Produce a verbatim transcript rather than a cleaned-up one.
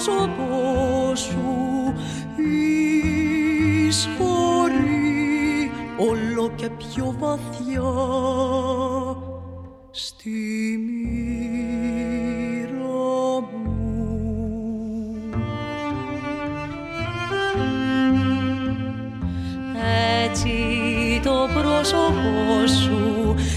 πρόσωπό σου εισχωρεί όλο και πιο βαθιά στη